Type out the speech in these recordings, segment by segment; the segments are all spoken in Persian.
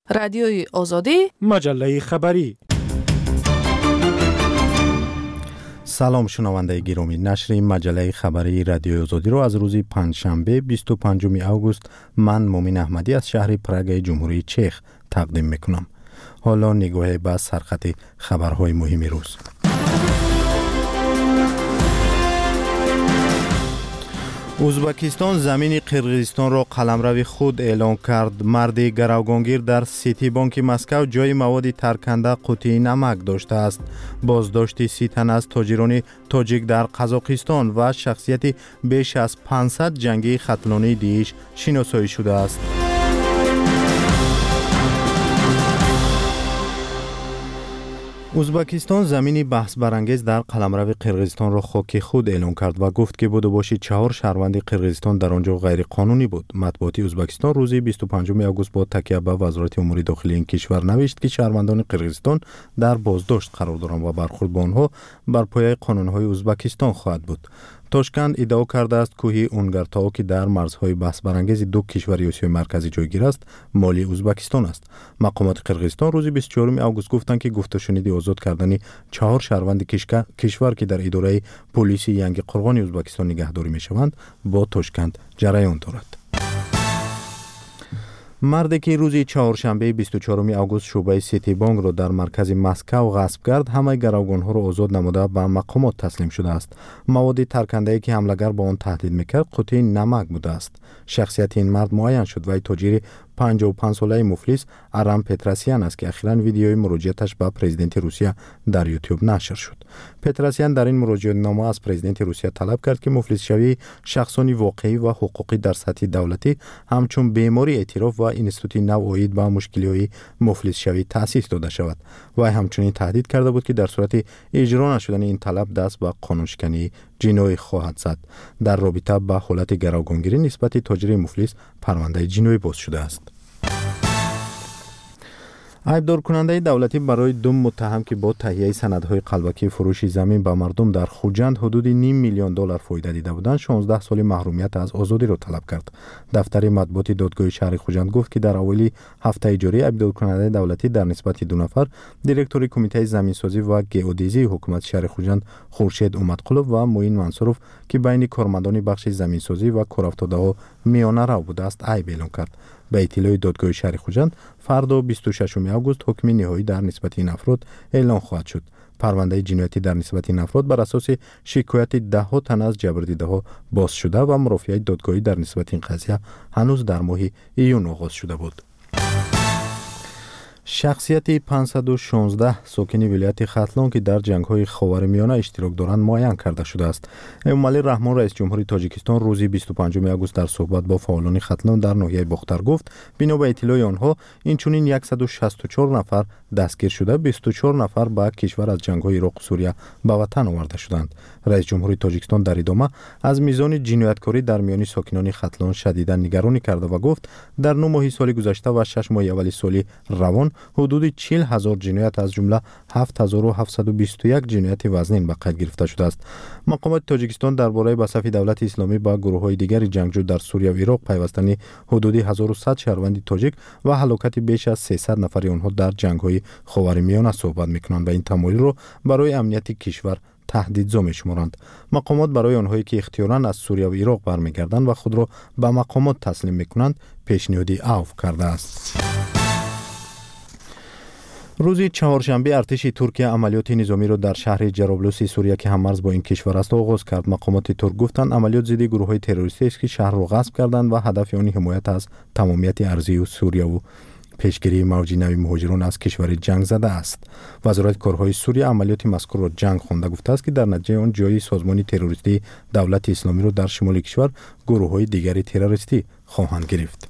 رادیوی آزادی، مجله خبری. سلام شنونده گرامی، نشر مجله خبری رادیوی آزادی رو از روز پنجشنبه 25 اوگوست من مومن احمدی از شهر پراگ جمهوری چک تقدیم میکنم. حالا نگاه به سرخط خبرهای مهم روز. ازبکستان زمین قرقیزستان را قلمرو خود اعلام کرد. مرد گروگانگیر در سیتی بانک مسکو جای مواد ترکنده قوطی نمک داشته است. بازداشت 30 تن از تاجران تاجیک در قزاقستان و شخصیت بیش از 500 جنگی ختلانی دیش شناسایی شده است. ازبکستان زمینی بحث برانگیز در قلمرو قرقیزستان را خاک خود اعلام کرد و گفت که بودباشی 4 شهروند قرقیزستان در آنجا غیر قانونی بود. مطبوعات ازبکستان روز 25 اوگوست با تکیه به وزارت امور داخلی این کشور نوشت که شهروندان قرقیزستان در بازداشت قرار دارند و برخورد با آنها بر پایه قانون‌های ازبکستان خواهد بود. تاشکند ادعا کرده است کوه اونگرتاو که در مرزهای بحث برانگیز دو کشور آسیای مرکزی جایگیر است مالی ازبکستان است. مقامات قرقیزستان روز 24 اوگوست گفتند که گفت و شنید آزاد کردن 4 شهروند کشور که در اداره پلیس ینگ قرغان ازبکستان نگهداری میشوند با تاشکند جریان دارد. مردی که روز چهارشنبه 24 اوگوست شعبه سیتی بانک را در مرکز مسکو غصب کرد همه گروگانها را آزاد نموده به مقامات تسلیم شده است. مواد ترکنده‌ای که حملگر با آن تهدید میکرد قوطی نمک بوده است. شخصیت این مرد معین شد و تاجر 55 ساله مفلس ارام پتراسیان است که اخیراً ویدیوی مراجعتش به پرزیدنت روسیه در یوتیوب نشر شد. پتراسیان در این مراجعه نامه از پرزیدنت روسیه طلب کرد که مفلس شوی شخصانی واقعی و حقوقی در سطح دولتی همچون بیماری اعتراف و اینستیتوت نوعید با مشکل‌های مفلس شوی تأسیس داده شود. و همچنین تهدید کرده بود که در صورت اجرا نشدن این طلب دست به قانونشکنی جنایی خواهد زد. در رابطه با حالت گروگانگیری نسبت تاجر مفلس پرونده جنایی باز شده است. عیبدار کننده دولتی برای 2 متهم که با تهیه سندهای قلبکی فروش زمین به مردم در خوجند حدود $500,000 فایده دیده بودند 16 سال محرومیت از آزادی را طلب کرد. دفتر مطبوعات دادگاه شهر خوجند گفت که در اوایل هفته اجاری عیبدار کننده دولتی در نسبت 2 نفر دیرکتور کمیته زمینسازی و گئودزی حکومت شهر خوجند خورشید اومدقلوف و معین منصورов که بین کارمندان بخش زمینسازی و کارافتاده‌ها میانه رو بوده است عیب اعلام کرد. به اطلاع دادگاه شهر خوجند فردا 26 اوگوست حکم نهایی در نسبت این افراد اعلام خواهد شد. پرونده جنایتی در نسبت این افراد بر اساس شکایت 10 تن از جبردیده‌ها باز شده و مرافعه دادگاهی در نسبت این قضیه هنوز در ماه ایون آغاز شده بود. شخصیت 516 ساکن ولایت ختلان که در جنگ‌های خاورمیانه اشتراک دارند معین کرده شده است. امومعلی رحمان رئیس جمهوری تاجیکستان روز 25 اوگوست در صحبت با فعالان ختلان در ناحیه باختر گفت بنا به اطلاع آنها اینچنین 164 نفر دستگیر شده 24 نفر به کشور از جنگ‌های عراق و سوریه به وطن آورده شدند. رئیس جمهوری تاجیکستان در ادامه از میزان جنایتکاری در میان ساکنان ختلان شدیداً نگرانی کرده و گفت در 9 ماه سال گذشته و 6 ماه اول سال روان حدود 40,000 جنایت از جمله 7,721 جنایت وزنین به قید گرفته شده است. مقامات تاجیکستان درباره به صف دولت اسلامی با گروه‌های دیگر جنگجو در سوریه و عراق پیوستنی حدود 1100 شهروند تاجیک و هلاکت بیش از 300 نفر آنها در جنگ‌های خاورمیانه صحبت می‌کنند و این تمایل را برای امنیت کشور تهدیدزا می‌شمارند. مقامات برای آنهایی که اختیاراً از سوریه و عراق برمیگردند و خود را به مقامات تسلیم می‌کنند پیشنهادی عفو کرده است. روز چهارشنبه ارتش ترکیه عملیات نظامی را در شهر جرابلوس سوریه که هممرز با این کشور است آغاز کرد. مقامات ترک گفتند عملیات ضد گروه‌های تروریستی است که شهر را غصب کردند و هدف آن حمایت از تمامیت ارضی سوریه و پیشگیری موج نوی مهاجران از کشور جنگ زده است. وزارت کارهای سوریه عملیات مذکور را جنگ خوانده گفته است که در نتیجه آن جای سازمان تروریستی دولت اسلامی را در شمال کشور گروه‌های دیگر تروریستی خواهند گرفت.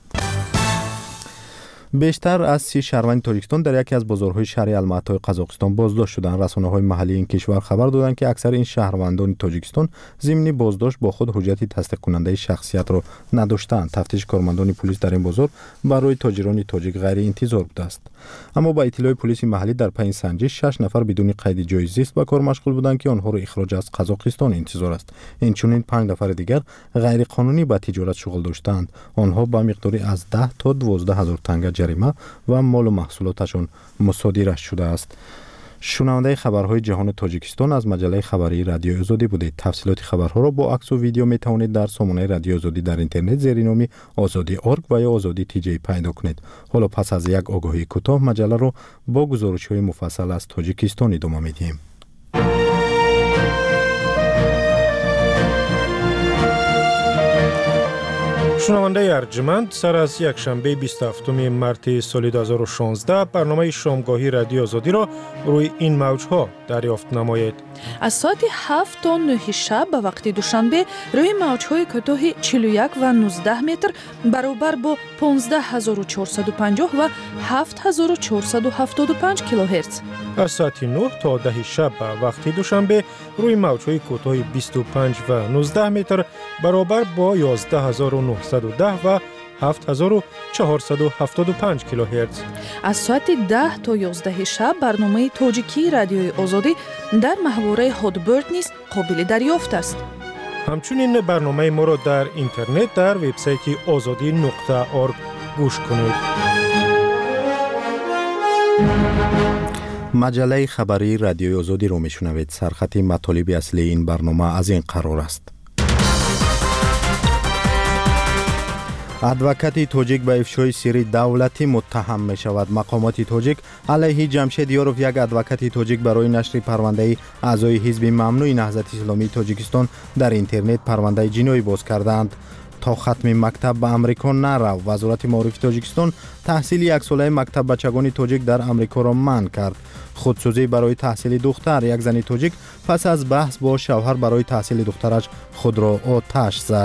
بیشتر از 30 شهروند تاجیکستان در یکی از بازارهای شهر الماتی قزاقستان بازداشت شدند. رسانه‌های محلی این کشور خبر دادند که اکثر این شهروندان تاجیکستان ضمن بازداشت با خود حجت تصدیق کننده شخصیت را نداشتند. تفتیش کارمندان پلیس در این بازار برای تاجران تاجیک غیر انتظار بوده است. اما با اطلاع پلیس محلی در پی سنجش 6 نفر بدون قید جای زیست به کار مشغول بودند که آنها را اخراج از قزاقستان انتظار است. اینچنین 5 نفر دیگر غیر قانونی با تجارت شغل داشتند. آنها با مقداری از 10 تا 12,000 تنگه جریمه و مال و محصولاتشان مصادره شده است. شنونده خبرهای جهان تاجیکستان از مجله خبری رادیو آزادی بودید. تفصیلات خبرها را با عکس و ویدیو می توانید در سامانه رادیو آزادی در اینترنت زیر نام azadi.org و یا آزادی TJ پیدا کنید. حالا پس از یک آگاهی کوتاه مجله را با گزارش‌های مفصل از تاجیکستان ادامه می‌دهیم. شنونده ارجمند، سر از یک شنبه 27 مارت سال 2016 برنامه شامگاهی رادیو آزادی را روی این موج‌ها دریافت نمایید. از ساعت 7 تا 9 شب به وقت دوشنبه روی موج‌های کوتاه 41 و 19 متر برابر با 15450 و 7475 کیلوهرتز. از ساعت 9 تا 10 شب به وقت دوشنبه روی موج‌های کوتاه 25 و 19 متر برابر با 11910 و 7475 کیلوهرتز. از ساعت 10 تا 11 شب برنامه تاجیکی رادیوی آزادی در محوره هادبرد نیز قابل دریافت است. همچنین برنامه ما را در اینترنت در وبسایت azadi.org گوش کنید. مجله خبری رادیو آزادی را میشنوید. سرخط مطالب اصلی این برنامه از این قرار است. ادوکات تاجیک به افشای سری دولتی متهم می شود. مقامات تاجیک علیه جمشید یاروف، یک ادوکات تاجیک، برای نشر پرونده اعضای حزب ممنوع نهضت اسلامی تاجیکستان در اینترنت پرونده جنایی باز کردند. تا ختم مکتب به امریکا نرو. وزارت معارف تاجیکستان تحصیل یک ساله مکتب بچگان تاجیک در امریکا را منع کرد. خودسوزی برای تحصیل دختر. یک زن تاجیک پس از بحث با شوهر برای تحصیل دخترش خود را آتش زد.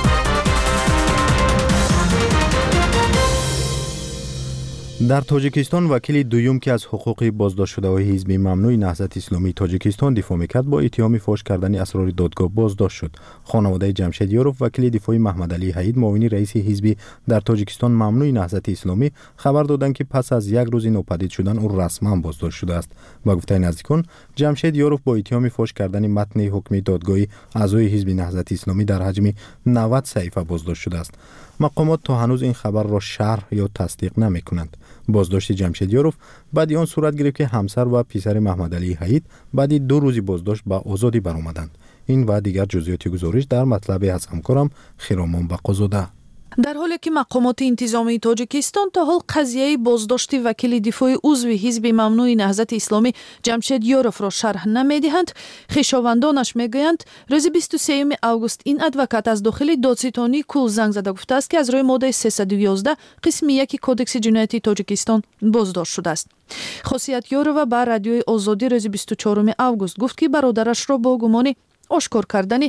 در تاجیکستان وکیل دوم که از حقوق بازداشت شده های حزب ممنوع نهضت اسلامی تاجیکستان دفاع میکرد با اتهام فاش کردن اسرار دادگاه بازداشت شد. خانواده جمشید یاروف، وکیل دفاعی محمد علی حید، معاون رئیس حزب در تاجیکستان ممنوع نهضت اسلامی، خبر دادند که پس از یک روز ناپدید شدن او رسما بازداشت شده است. با گفته نزدیکان، جمشید یاروف با اتهام فاش کردن متن حکم دادگاهی اعضای حزب نهضت اسلامی در حجم 90 صفحه بازداشت شده است. مقامات تا هنوز این خبر را شرح یا تصدیق نمی‌کنند. بازداشت جمشید یاروف بعد آن صورت گرفت که همسر و پسر محمد علی حید بعد 2 روزی بازداشت به آزادی برآمدند. این و دیگر جزئیات گزارش در مطلب از همکارم خیرامان بقازاده. در حالی که مقامات انتظامی تاجیکستان تا حال قضیه بازداشت وکیل دفاعی عضو حزب ممنوع نهضت اسلامی جمشید یاروف را شرح نمی‌دهند، خویشاوندانش میگویند روز 23 آگوست این ادوکات از داخل دادستانی کل زنگ زده گفته است که از روی ماده 311 قسم 1 کودکس جنایتی تاجیکستان بازداشت شده است. خاصیت یاروف با رادیوی آزادی روز 24 آگوست گفت که برادرش را با گمان آشکار کردن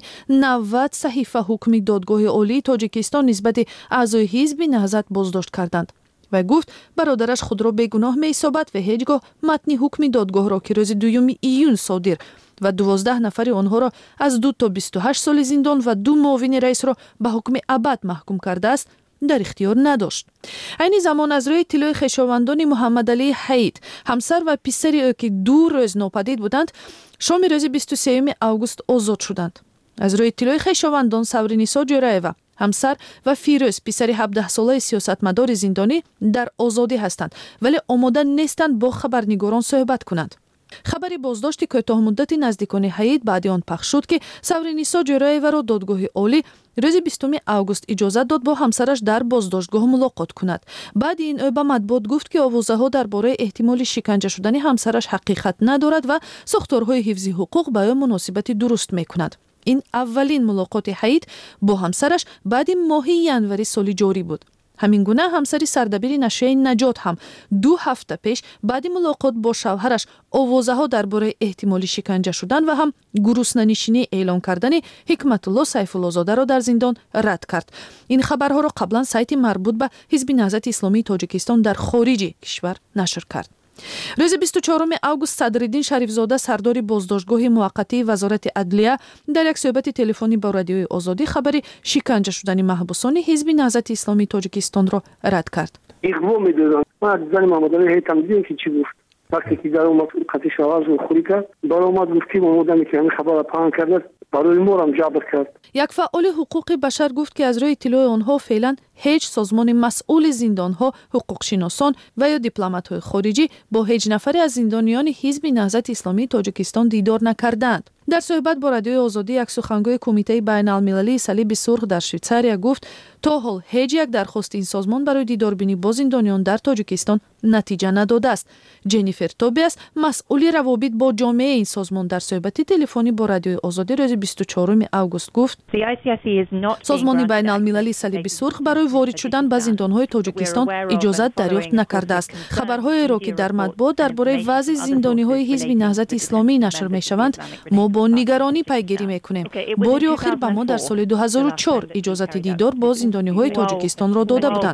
90 صحیفه حکم دادگاه عالی تاجیکستان نسبت اعضای حزب نهضت بازداشت کردند و گفت برادرش خود را بیگناه می‌حسابد و هیچگاه متن حکم دادگاه را که روز 2 ایون صادر و 12 نفر آنها را از 2 تا 28 سال زندان و 2 معاون رئیس را به حکم ابد محکوم کرده است در اختیار نداشت. این زمان از روی اطلاع خویشاوندان محمد علی حید، همسر و پسر او که 2 روز ناپدید بودند، شام روز 23 آگوست آزاد شدند. از روی اطلاع خویشاوندان سورینیسا جورایوا، همسر و فیروز پسر 17 ساله سیاستمدار زندانی در آزادی هستند ولی آماده نیستند با خبرنگاران صحبت کنند. خبری بازداشت کوتاه مدت نزدیکان حید بعد آن پخش شد که سورینیسا جورایوا را دادگاه عالی روز 20 آگوست اجازه داد با همسرش در بازداشتگاه ملاقات کند. بعد این او به مطبوعات گفت که آوازه‌ها درباره احتمال شکنجه شدن همسرش حقیقت ندارد و ساختارهای حفظی حقوق با او مناسبت درست می‌کند. این اولین ملاقات حید با همسرش بعد ماه ینوری سال جاری بود. همین گونه همسری سردبیر نشریه نجات هم 2 هفته پیش بعد ملاقات با شوهرش آوازه‌ها درباره احتمالی شکنجه شدن و هم گروسنه‌نشینی اعلام کردن حکمت الله سیف الله زاده را در زندان رد کرد. این خبرها را قبلا سایت مربوط به حزب نهضت اسلامی تاجیکستان در خارج کشور نشر کرد. روز 24 آگوست صدرالدین شریفزاده سردار بازداشتگاه موقتی وزارت عدلیه در یک صحبت تلفنی با رادیوی آزادی خبری شکنجه شدن محبوسان حزب نهضت اسلامی تاجیکستان را رد کرد. اقوا می‌دادن. ما زن محمد علی هیتم دیدیم که چی گفت. وقتی که در اومد قطعی شواز رو خوری کرد برآمد گفتی با مودمی که همین خبر پنهان کرده برای ما هم جبر کرد. یک فعال حقوق بشر گفت که از روی اطلاع آنها فعلا هیچ سازمان مسئول زندانها، حقوقشناسان و یا دیپلمات‌های خارجی با هیچ نفری از زندانیان حزب نهضت اسلامی تاجیکستان دیدار نکردند. در صحبت با رادیوی آزادی یک سخنگوی کمیته بین‌المللی صلیب سرخ در شویتزاریا گفت تا حال هیچ یک درخواست این سازمان برای دیداربینی با زندانیان در تاجیکستان نتیجه نداده است. جنیفر توبیاس مسئول روابط با جامعه این سازمان در صحبت تلفنی با رادیوی آزادی روز 24 آگوست گفت سازمان بین‌المللی صلیب سرخ برای وارد شدن به زندان‌های تاجیکستان اجازه دریافت نکرده است. خبرهای را که در مطبوعات درباره وضع زندانی‌های حزب نهضت اسلامی نشر می‌شوند ما با نگرانی پیگیری می‌کنیم. باری آخر به ما در سال 2004 اجازه دیدار با زندانی‌های تاجیکستان را داده بودند.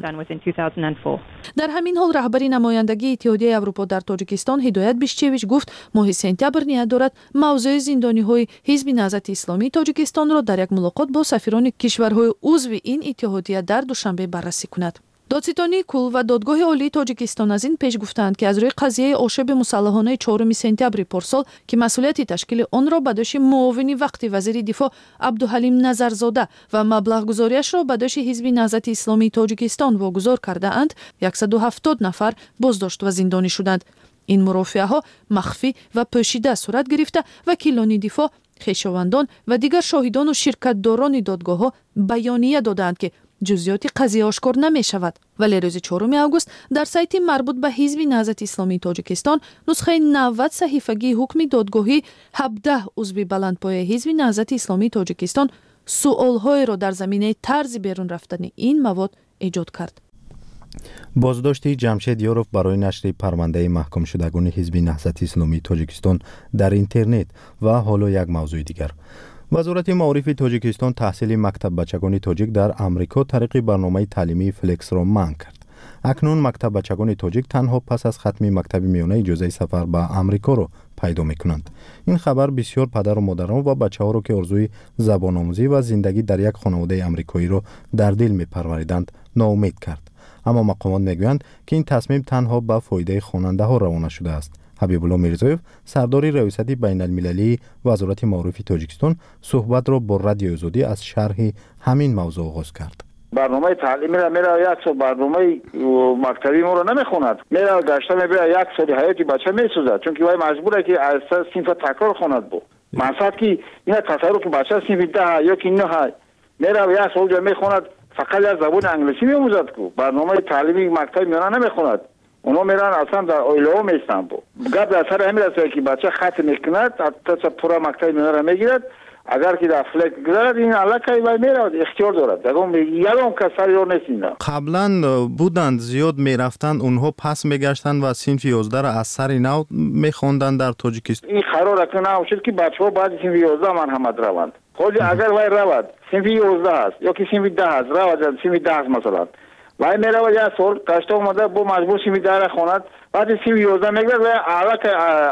در همین حال رهبری نمایندگی اتحادیه اروپا در تاجیکستان هدایت بیشچویچ گفت ماه سپتامبر نیت دارد موضوع زندانی‌های حزب نهضت اسلامی تاجیکستان را در یک ملاقات با سفیران کشورهای عضو این اتحادیه در دوشنبه بررسی کند. دادستانی کل و دادگاه عالی تاجیکستان از این پیش گفتند که از روی قضیه آشوب مسلحانه 4 سپتامبر پارسال که مسئولیت تشکیل آن را به دوش معاون وقتی وزیر دفاع عبدالحلیم نظرزاده و مبلغ گذاریش را به دوش حزب نهضت اسلامی تاجیکستان واگذار کرده اند 170 نفر بازداشت و زندانی شدند. این مرافعه ها مخفی و پوشیده صورت گرفته وکیلان دفاع، خویشاوندان و دیگر شاهدان و شرکتداران دادگاه ها بیانیه دادند که جزئیات قضیه آشکار نمی شود. ولی روز 4 آگوست در سایت مربوط به حزب نهضت اسلامی تاجیکستان نسخه 90 صحیفگی حکم دادگاهی 17 عضو بلندپایه حزب نهضت اسلامی تاجیکستان سوال‌های را در زمینه طرز بیرون رفتن این مواد ایجاد کرد. بازداشت جمشید یوروف برای نشر پرونده محکوم شدگان حزب نهضت اسلامی تاجیکستان در اینترنت و حالا یک موضوع دیگر. وزارت معارف تاجیکستان تحصیل مکتب بچگان تاجیک در امریکا طریق برنامه تعلیمی فلکس را منع کرد. اکنون مکتب بچگان تاجیک تنها پس از ختم مکتب میانه اجازه سفر به امریکا را پیدا می‌کنند. این خبر بسیار پدر و مادران و بچه‌ها را که آرزوی زبان آموزی و زندگی در یک خانواده امریکایی را در دل می‌پروریدند ناامید کرد. اما مقامات میگویند که این تصمیم تنها به فایده خواننده ها روانه شده است. حبیب الله میرزایف سردار ریاست بین المللی وزارت معارف تاجیکستان صحبت را با رادیو آزادی از شرح همین موضوع آغاز کرد. برنامه تعلیمی را میره یک سال برنامه مکتبی ما را نمیخوند، میره گشته میبره یک سال حیاتی بچه میسوزد، چون که وای مجبوره که از صنف تکرار خوند بو مقصد که اینا تصور که بچه صنف 10 یا که 9 میره یک سال جا میخوند فقط از زبان انگلیسی میآموزد کو برنامه تعلیمی مکتبی میانه نمیخوند. اونا میرن اصلا در اویلو میستن بو گپ در سر همین است که بچه خط میکند تا پورا مکتب میانه میگیرد اگر که در فلک گذارد این علاقه و میرد اختیار دارد یگام کسری رو نیستین. قبلا بودند زیاد میرفتند اونها پس میگشتند و صنف 11 را از سر نو میخوندند در تاجیکستان. این قرار کنه شد که بچه‌ها بعد صنف 11 مرحمت روند. خود اگر وای رود صنف 11 است یا که صنف 10 است رود صنف 10 مثلا وای میره و یا سال کاشته اومده با مجبور صنف 10 را خواند بعد صنف 11 میگه و علاقه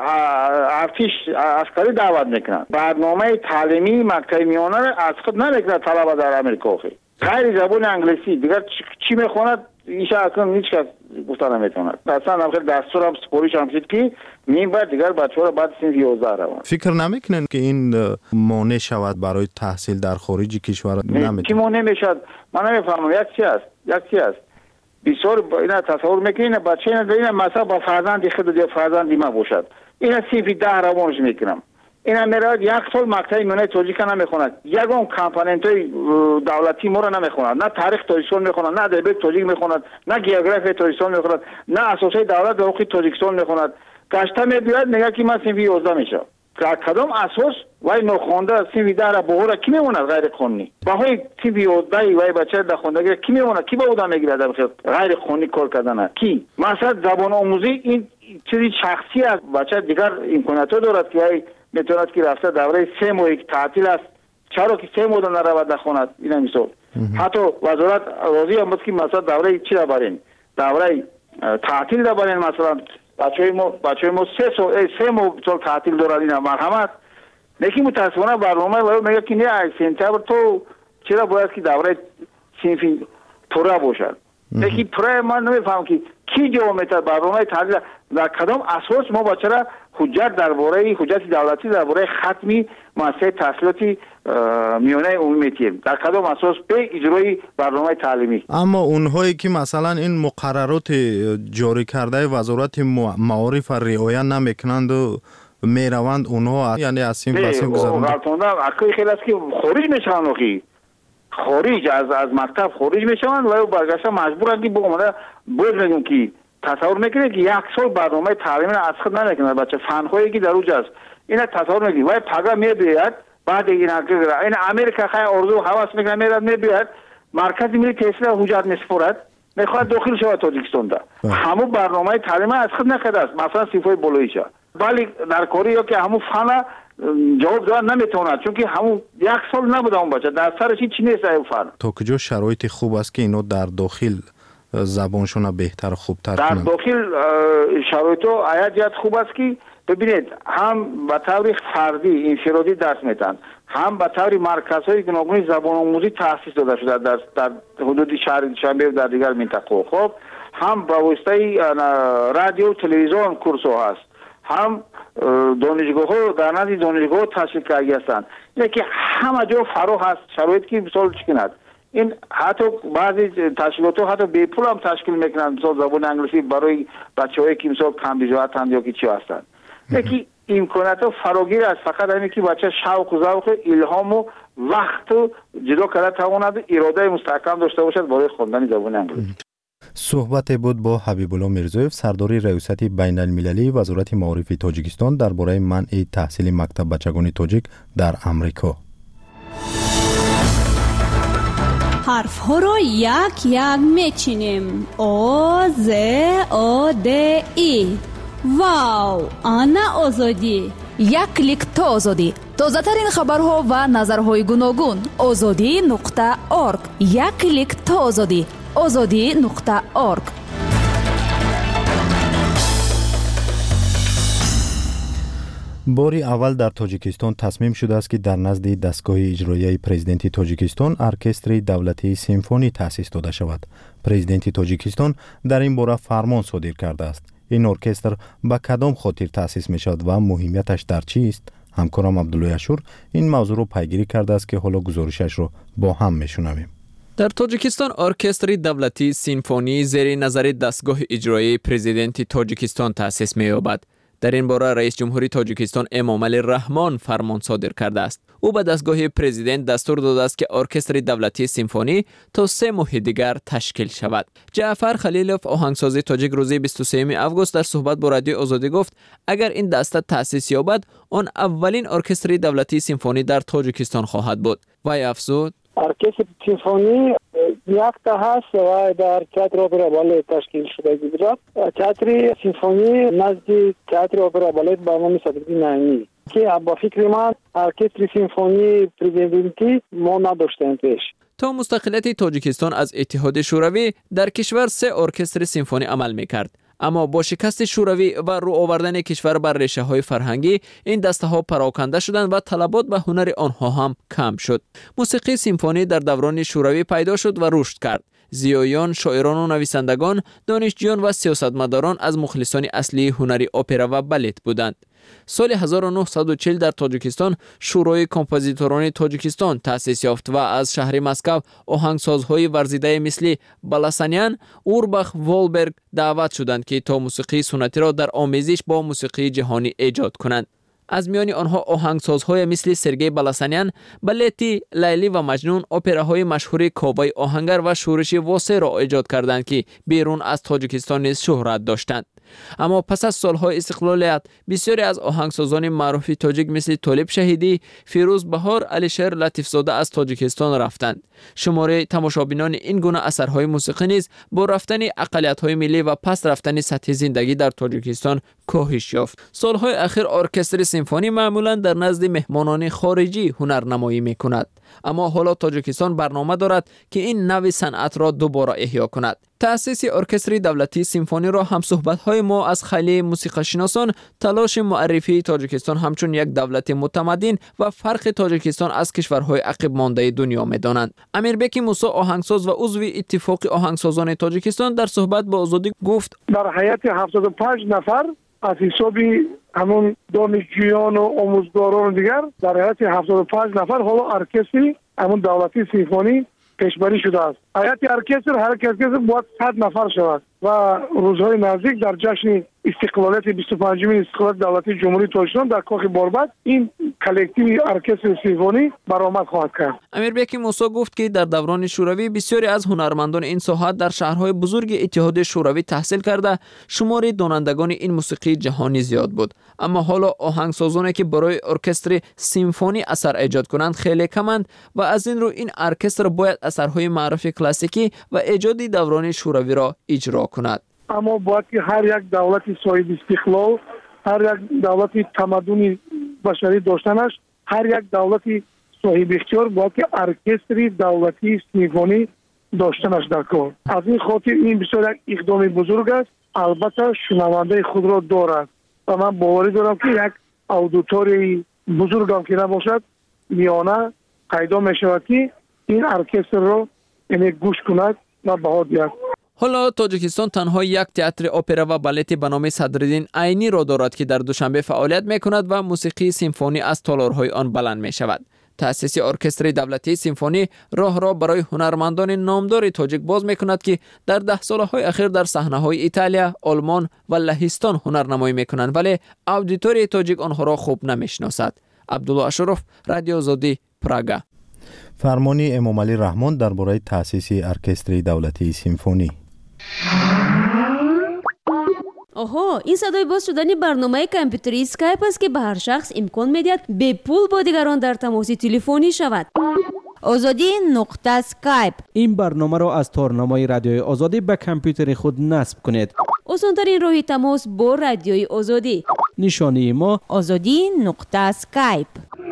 ارتش عسکری دعوت میکنن. برنامه تعلیمی مکتب میانه را از خود نمیکنه طلبه در امریکا غیر زبان انگلیسی دیگر چی میخواند ایشا اصلا هیچ کس گفته نمیتواند. اصلا آخر دستور هم سپوریش هم شد که نیم بعد دیگر بچه‌ها را بعد صنف 11 روند. فکر نمیکنن که این مانع شود برای تحصیل در خارج کشور؟ نمیتونه کی مانع میشد؟ من نمیفهمم. یک چی است بسیار اینا تصور میکنه بچه اینا مثلا با فرزند خود یا فرزند ما باشد اینا صنف 10 روانش میکنم اینا میراد یک سال مکتب میانه تاجیک نمیخوند یگام کامپوننتای دولتی ما رو نمیخوند نه تاریخ تاجیکستان میخوند نه ادبیات تاجیک میخوند نه جغرافی تاجیکستان میخوند نه اساسای دولت و حقوق تاجیکستان میخوند گشته میاد میگه که من صنف 11 میشه کدام اساس وای نخونده صنف 10 را بهره کی میمونه غیر قانونی باهای صنف 11 وای بچه در خوندگی کی میمونه کی به اون میگیره در غیر قانونی کار کردن کی مثلا زبان آموزی این چیزی شخصی است بچه دیگر امکانات دارد که وای میتواند که رفته دوره 3 ماه تعطیل است چرا که 3 ماه نرود نخواند اینا مثال حتی وزارت راضی هم بود که مثلا دوره چی را برین دوره تعطیل را برین مثلا بچه ما 3 ماه تعطیل دارد اینا مرحمت نکی متاسفانه برنامه میگه که نه سپتامبر تو چرا باید که دوره صنف پورا باشد یکی پرای ما نمیفهم که کی جواب میده برنامه تعدیل در کدام اساس ما بچرا حجت درباره حجت دولتی درباره ختمی مؤسسه تحصیلاتی میانه عمومی میتیم در کدام اساس به اجرای برنامه تعلیمی. اما اونهایی که مثلا این مقررات جاری کرده وزارت معارف رعایت نمیکنند و میروند اونها یعنی از این بسیم گذارند. اکوی خیلی است که خارج میشن اخی خارج از مکتب خارج میشن و برگشتن مجبورن که بگم باز میگم که تصور میکنه که یک سال برنامه تعلیمی از خود نمیکنه بچه فن‌هایی که در اوج است اینا تصور میکنه و پگاه میبیاد بعد این امریکا خیلی آرزو حواس میکنه میبیاد مرکز ملی تحصیل حجت میسپرد میخواد داخل شود تاجیکستان ده همون برنامه تعلیمی از خود نکرده است مثلا صفای بالاییشه ولی در کره که همون فن جواب دادن نمیتونه چون که همون یک سال نبوده اون بچه در سرش چی نیست این فن. تا کجا شرایط خوب است که اینو در داخل زبانشون بهتر و خوبتر در کنند؟ داخل شرایط آیت جهت خوب است که ببینید هم به طور فردی انفرادی درس میتن هم به طور مرکزهای گوناگون زبان آموزی تأسیس داده شده در حدود شهر شنبه و در دیگر منطقه خب هم به واسطه رادیو و تلویزیون کورس هست هم دانشگاه ها در نزد دانشگاه تشکیل کرده هستند که همه جا فراخ هست شرایط که مثال چکنند این حتی بعضی تشکیلات ها حتی به پول هم تشکیل میکنند مثال زبان انگلیسی برای بچه‌هایی که مثال کم بجاهتند یا که چی هستند یکی امکانات ها فراگیر است فقط همین که بچه شوق و ذوق الهام و وقت و جدا کرده تواند اراده مستحکم داشته باشد برای خواندن زبان انگلیسی. صحبت بود با حبیب الله میرزایف سردار ریاست بین المللی وزارت معارف تاجیکستان درباره منع تحصیل مکتب بچگان تاجیک در امریکا. حرف ها را یک یک میچینیم. او ز او د ای. واو، آنا آزادی. یک کلیک تا آزادی. تازه ترین خبرها و نظرهای گوناگون. azadi.org. یک کلیک تا آزادی. azadi.org. باری اول در تاجیکستان تصمیم شده است که در نزد دستگاه اجرایی پرزیدنت تاجیکستان ارکستر دولتی سیمفونی تأسیس داده شود. پرزیدنت تاجیکستان در این باره فرمان صادر کرده است. این ارکستر به کدام خاطر تأسیس می شود و مهمیتش در چی است؟ همکارم عبدالله اشور این موضوع رو پیگیری کرده است که حالا گزارشش رو با هم میشنویم. در تاجیکستان ارکستر دولتی سیمفونی زیر نظر دستگاه اجرایی پرزیدنت تاجیکستان تأسیس می‌یابد. در این باره رئیس جمهوری تاجیکستان امامعلی رحمان فرمان صادر کرده است. او به دستگاه پرزیدنت دستور داده است که ارکستر دولتی سیمفونی تا 3 ماه دیگر تشکیل شود. جعفر خلیلوف آهنگساز تاجیک روز 23 آگوست در صحبت با رادیو آزادی گفت اگر این دسته تأسیس یابد آن اولین ارکستر دولتی سیمفونی در تاجیکستان خواهد بود. وی افزود ارکستر سیمفونی یک تا هست و در تئاتر اپرا بالت تشکیل شده بود. تئاتر سیمفونی نزد تئاتر اپرا بالت با نام صدیقی نعیمی که با فکر من ارکستر سیمفونی پرزیدنتی ما نداشتیم پیش. تا مستقلیت تاجیکستان از اتحاد شوروی در کشور 3 ارکستر سیمفونی عمل می‌کرد. اما با شکست شوروی و رو آوردن کشور بر ریشه‌های فرهنگی این دسته‌ها پراکنده شدند و طلبات به هنر آنها هم کم شد. موسیقی سیمفونی در دوران شوروی پیدا شد و رشد کرد. زیایان، شاعران و نویسندگان، دانشجویان و سیاستمداران از مخلصان اصلی هنر اپرا و بالت بودند. سال 1940 در تاجیکستان شورای کمپوزیتوران تاجیکستان تأسیس یافت و از شهر مسکو آهنگسازهای ورزیده مثل بلاسانیان، اورباخ، وولبرگ دعوت شدند که تا موسیقی سنتی را در آمیزش با موسیقی جهانی ایجاد کنند. از میان آنها آهنگسازهای مثل سرگئی بلاسانیان، بالتی، لیلی و مجنون اپراهای مشهور کاوبای آهنگر و شورش واسه را ایجاد کردند که بیرون از تاجیکستان نیز شهرت داشتند. اما پس از سالهای استقلالیت بسیاری از آهنگسازان معروف تاجیک مثل طالب شهیدی، فیروز بهار، علیشیر لطیفزاده از تاجیکستان رفتند. شماره تماشابینان این گونه اثرهای موسیقی نیز با رفتن اقلیت‌های ملی و پس رفتن سطح زندگی در تاجیکستان کاهش یافت. سالهای اخیر ارکستر سیمفونی معمولا در نزد مهمانان خارجی هنرنمایی می‌کند. اما حالا تاجیکستان برنامه دارد که این نوع صنعت را دوباره احیا کند. تأسیس ارکستر دولتی سیمفونی را هم صحبت‌های ما از خیلی موسیقی‌شناسان تلاش معرفی تاجیکستان همچون یک دولت متمدن و فرق تاجیکستان از کشورهای عقب مانده دنیا می‌دانند. امیربک موسی آهنگساز و عضو اتفاق آهنگسازان تاجیکستان در صحبت با آزادی گفت در حیات 75 نفر از حساب همون دانشجویان و آموزگاران دیگر در حیات 75 نفر حالا ارکستر همون دولتی سیمفونی پیشبری شده است. حیات ارکستر هر ارکستر باید 100 نفر شود و روزهای نزدیک در جشن استقلالیت 25مین استقلال دولتی جمهوری تاجیکستان در کاخ باربد این کلکتیو ارکستر سیمفونی برآمد خواهد کرد. امیربک موسی گفت که در دوران شوروی بسیاری از هنرمندان این ساحه در شهرهای بزرگ اتحاد شوروی تحصیل کرده شمار دانندگان این موسیقی جهانی زیاد بود، اما حالا آهنگسازانی که برای ارکستر سیمفونی اثر ایجاد کنند خیلی کمند و از این رو این ارکستر باید اثرهای معروف کلاسیکی و ایجادی دوران شوروی را اجرا کند. اما باید که هر یک دولت صاحب استقلال، هر یک دولت تمدن بشری داشتنش، هر یک دولت صاحب اختیار باید که ارکستر دولتی سیمفونی داشتنش در کار. از این خاطر این بسیار یک اقدام بزرگ است. البته شنونده خود را دارد و من باوری دارم که یک اودیتوری بزرگ هم که نباشد میانه پیدا می شود که این ارکستر را گوش کند و بها دهد. حالا تاجیکستان تنها یک تئاتر اپرا و بالت به نام صدرالدین عینی را دارد که در دوشنبه فعالیت میکند و موسیقی سیمفونی از تالارهای آن بلند می شود. تأسیس ارکستر دولتی سیمفونی راه را برای هنرمندان نامدار تاجیک باز میکند که در 10 سالهای اخیر در صحنه‌های ایتالیا، آلمان و لهستان هنرنمایی میکنند، ولی اودیتوری تاجیک آنها را خوب نمیشناسد. عبدالله اشرف، رادیو آزادی، پراگا. فرمانی امام علی رحمان درباره تأسیس ارکستر دولتی سیمفونی. آها، این صدای باز شدن برنامه کامپیوتری اسکایپ است که به هر شخص امکان میدهد به پول با دیگران در تماس تلفنی شود. آزادی نقطه اسکایپ. این برنامه را از تارنمای رادیوی آزادی به کامپیوتر خود نصب کنید. آسان‌ترین راه تماس با رادیوی آزادی. نشانی ما آزادی نقطه اسکایپ.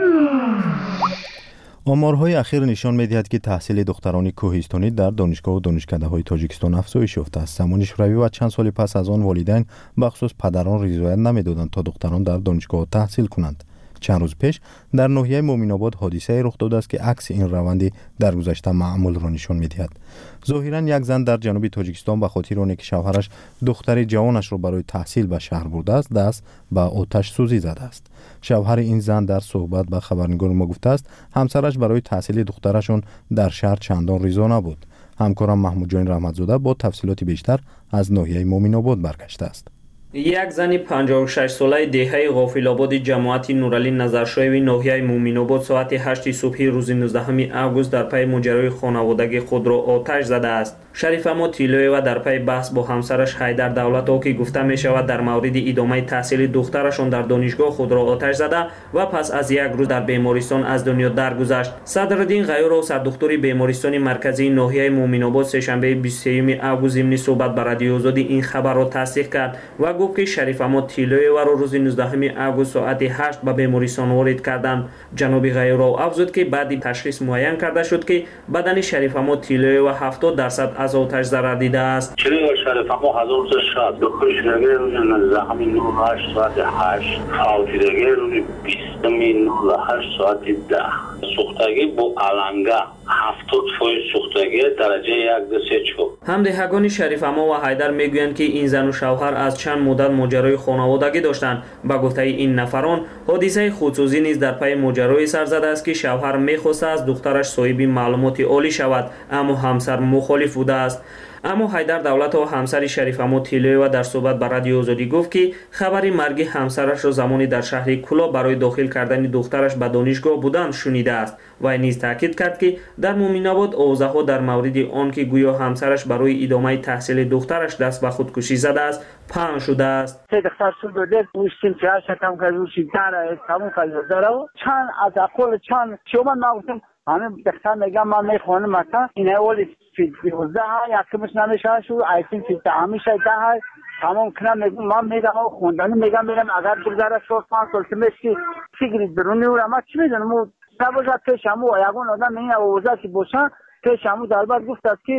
آمارهای اخیر نشان می‌دهد که تحصیل دختران کوهستانی در دانشگاه و دانشکده‌های تاجیکستان افزایش یافته است. زمان شوروی و چند سال پس از آن والدین بخصوص پدران رضایت نمی‌دادند تا دختران در دانشگاه تحصیل کنند. چند روز پیش در ناحیه مومین‌آباد حادثه رخ داده است که عکس این روند در گذشته معمول را نشان می‌دهد. ظاهراً یک زن در جنوب تاجیکستان به خاطر آنکه شوهرش دختر جوانش را برای تحصیل به شهر برده است دست به آتش سوزی زده است. شوهر این زن در صحبت با خبرنگار ما گفته است همسرش برای تحصیل دخترشون در شهر چندان رضا نبود. همکارم محمود جان رحمتزاده با تفصیلات بیشتر از ناحیه مومین‌آباد برگشته است. یک زن 56 ساله دهه غافل‌آباد جماعت نورعلی نظرشایوی ناحیه مومین‌آباد ساعت 8 صبح روز 19 آگوست در پی ماجرای خانوادگی خود را آتش زده است. شریف اما تیلویوا در پی بحث با همسرش حیدر دولت‌ها که گفته می شود در مورد ادامه تحصیل دخترشان در دانشگاه خود را آتش زده و پس از یک روز در بیمارستان از دنیا درگذشت. صدرالدین غیور سردکتر بیمارستان مرکزی ناحیه مومین‌آباد سه‌شنبه 23 آگوست ضمن صحبت با رادیو آزادی این خبر را تصدیق کرد و گفت که شریف اما تیلویوا را روز 19 آگوست ساعت 8 به بیمارستان وارد کردند. جناب غیور افزود که بعد تشخیص معین کرده شد که بدن شریف اما تیلویوا 70% از آتش ضرر دیده است. شریف اما 1000 شاد دکترش نگه زخمی 98 ساعت 8 فوتیدگی روز 20 ساعت 10 سوختگی با علنگه 70% سوختگی درجه 1-3. همدهگان شریف اما و حیدر میگویند که این زن و شوهر از چند مدت ماجرای خانوادگی داشتند. با گفته این نفران حادثه خودسوزی نیز در پی ماجرای سر زده است که شوهر میخواسته از دخترش صاحب معلومات عالی شود اما همسر مخالف بوده است. اما حیدر دولت و همسر شریف اما تیلویوا در صحبت با رادیو آزادی گفت که خبر مرگ همسرش را زمانی در شهر کولا برای داخل کردن دخترش به دانشگاه بودند شنیده است و نیز تاکید کرد که در مومین‌آباد اوضاع در مورد آن که گویا همسرش برای ادامه تحصیل دخترش دست به خودکشی زده است پهن شده است. دختر شده گوشتیم که کم کردوشی داره تموم کرده چند از اقل چند شما نگفتم همه دختر میگم من میخوانم مثلا این اولی فیلد 12 یکمش نمیشه شو ایتین فیلد همیشه 10 تمام کنم من میگم خوندن میگم اگر بگذره 4-5 سال که میشه فکری درونی و ما چی میدونم نباشه پیشمو یگون آدم این اوضاع که باشن پیشمو در بعد گفت است که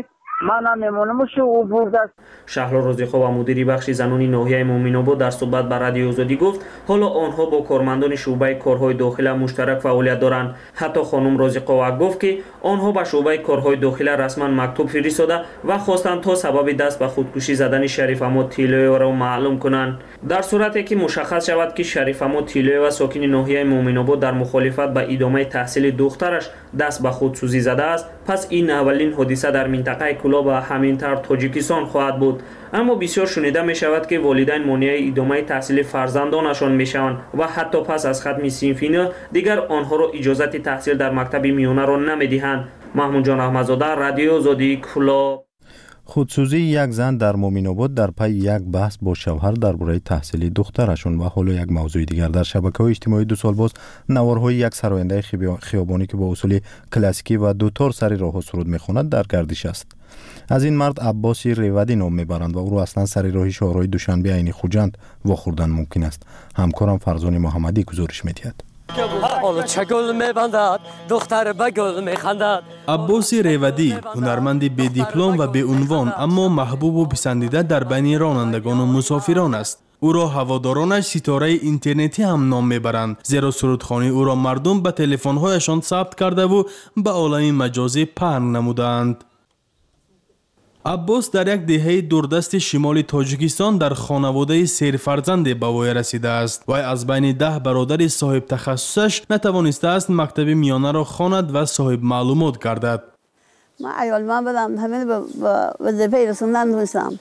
منم میمونم شو او برده. شهلا رازیخوا و مدیر بخش زنان ناحیه مومن‌آباد در صحبت با رادیو آزادی گفت حالا آنها با کارمندان شعبه کارهای داخلی مشترک فعالیت دارند. حتی خانم رازیخوا گفت که آنها به شعبه کارهای داخلی رسما مکتوب فرستاده و خواستند تا سبب دست به خودکشی زدن شریف احمد تیلوی را معلوم کنند. در صورتی که مشخص شود که شریف احمد تیلوی و ساکن ناحیه مومن‌آباد در مخالفت به ادامه تحصیل دخترش دست به خودسوزی زده است، پس این اولین حادثه در منطقه کلاب و همین طور تاجیکستان خواهد بود. اما بسیار شنیده می شود که والدین مانع ادامه تحصیل فرزندانشان می شوند و حتی پس از ختم صنفی دیگر آنها را اجازه تحصیل در مکتب میانه را نمی دهند. محمود جان احمدزاده، رادیو آزادی، کلاب. خودسوزی یک زن در مومن‌آباد در پی یک بحث با شوهر درباره تحصیلی دخترشون و حالا یک موضوع دیگر. در شبکه‌های اجتماعی 2 سال باز نوارهای یک سراینده خیابانی که با اصول کلاسیکی و دوتار سر راه سرود می‌خواند در گردش است. از این مرد عباسی ریودی نام میبرند و او را اصلا سر راه شهرهای دوشنبه عین خوجند واخوردن ممکن است. همکارم فرزان محمدی گزارش می‌دهد. چه گل میبندد دختر به گل میخندد. عباسی ریودی هنرمند بی دیپلم و بی عنوان اما محبوب و پسندیده در بین رانندگان و مسافران است. او را هوادارانش ستاره اینترنتی هم نام میبرند، زیرا سرودخوانی او را مردم به تلفن‌هایشان ثبت کرده و به عالم مجازی پهن نمودند. عباس در یک دهه دوردست شمال تاجیکستان در خانواده 3 فرزند به وای رسیده است. وی از بین 10 برادر صاحب تخصصش نتوانسته است مکتب میانه را خواند و صاحب معلومات گردد. من ایال من بدم همین به وظیفه رسوندن نتونستم.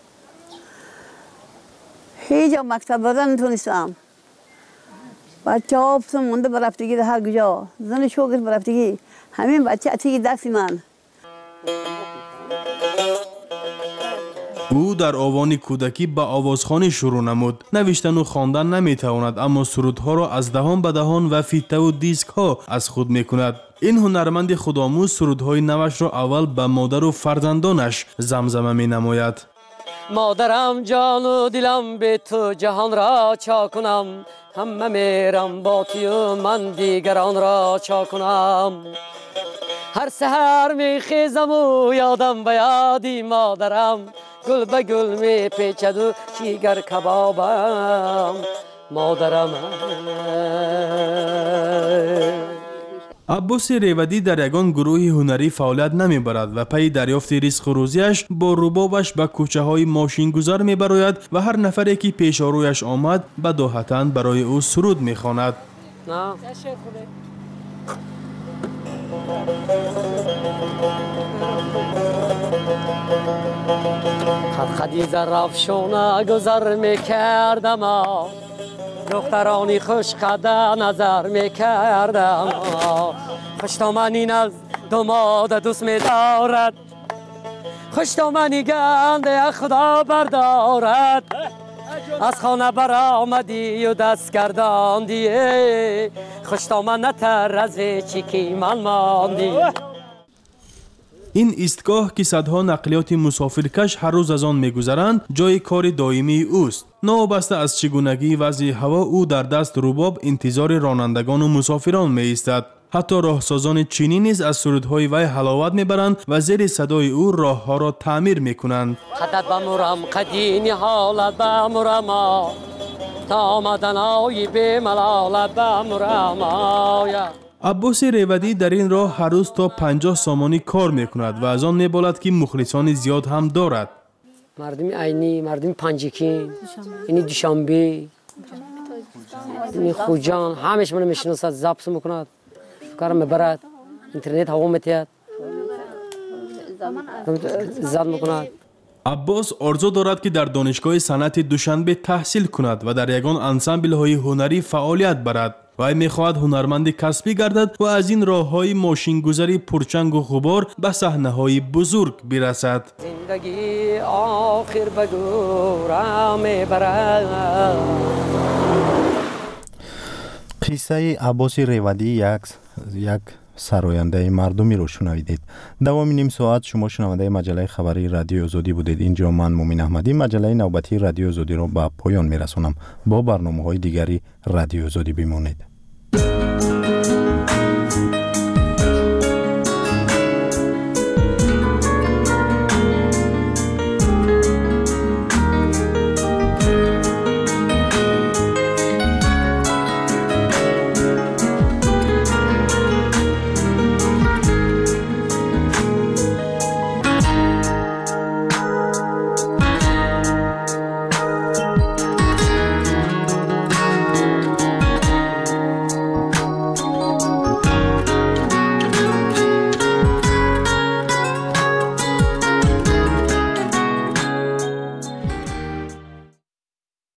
هیچ مکتب بردن نتونستم. بچه ها پسم مونده برفتگی در هر کجا. زن شوگر برفتگی. همین بچه اتیگی دستی من. او در آوان کودکی به آوازخوانی شروع نمود. نوشتن و خواندن نمیتواند، اما سرودها را از دهان به دهان و فیته و دیسک ها از خود میکند. این هنرمند خودآموز سرودهای نوش را اول به مادر و فرزندانش زمزمه می نماید. مادرم جان و دلم به تو جهان را چا کنم، همه میرم با تو و من دیگران را چا کنم. هر سحر می خیزم و یادم به یادی مادرم، گل به گل می پیچد و جیگر کبابم مادرم. عباس ریودی در یگان گروه هنری فعالیت نمی برد و پی دریافت رزق و روزیش با ربابش به کوچه های ماشین گذار می براید و هر نفری که پیش رویش آمد بداهتاً برای او سرود می خواند. خدی زرافشونه گذر میکردم، دخترانی خوش قده نظر میکردم. خوشتامنی از داماد دوست میدارد، خوشتامنی گنده خدا بردارد. از خانه برآمدی و دست گرداندی، خوشتامن نتر از چی که من ماندی. این ایستگاه که صدها نقلیات مسافرکش هر روز از آن می‌گذرند جای کار دائمی اوست. نوابسته از چگونگی وضع هوا او در دست رباب انتظار رانندگان و مسافران می‌ایستد. حتی راهسازان چینی نیز از سرودهای وی حلاوت می‌برند و زیر صدای او راه‌ها را تعمیر می‌کنند. قدت بمرم قدینی حالت بمرم، تا آمدن آی به ملالت بمرم آیا. عباس ریودی در این راه هر روز تا 50 سامانی کار میکند و از آن میبالد که مخلصان زیاد هم دارد. مردم عینی، مردم پنجکین، اینی دوشنبه، اینی خوجان، همش منو میشناسد، ضبط میکند، کارم میبرد، اینترنت هوا میتید، زد میکند. عباس آرزو دارد که در دانشگاه صنعت دوشنبه تحصیل کند و در یگان انسامبل های هنری فعالیت برد. وی میخواهد هنرمند کسبی گردد و از این راه‌های ماشین‌گذاری پرچنگ و غبار به صحنه‌های بزرگ برسد. زندگی آخر به گورم میبرد. قصه عباس ریودی یک سراینده مردمی رو شنیدید. دوام نیم ساعت شما شنونده مجله خبری رادیو آزادی بودید. اینجا من مومن احمدی مجله نوبتی رادیو آزادی رو به پایان میرسونم. با برنامه‌های دیگری رادیو آزادی بمانید.